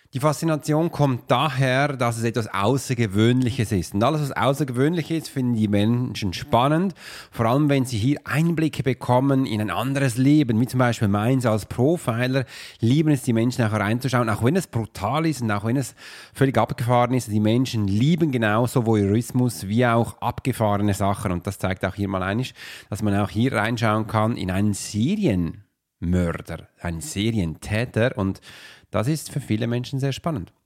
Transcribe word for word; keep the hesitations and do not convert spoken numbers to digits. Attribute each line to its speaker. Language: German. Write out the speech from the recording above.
Speaker 1: Die Faszination kommt daher, dass es etwas Außergewöhnliches ist. Und alles, was außergewöhnlich ist, finden die Menschen spannend. Vor allem, wenn sie hier Einblicke bekommen in ein anderes Leben, wie zum Beispiel meins als Profiler, lieben es die Menschen auch reinzuschauen, auch wenn es brutal ist und auch wenn es völlig abgefahren ist. Die Menschen lieben genauso Voyeurismus wie auch abgefahrene Sachen. Und das zeigt auch hier mal einig, dass man auch hier reinschauen kann in einen Serienmörder, einen Serientäter. Und das ist für viele Menschen sehr spannend.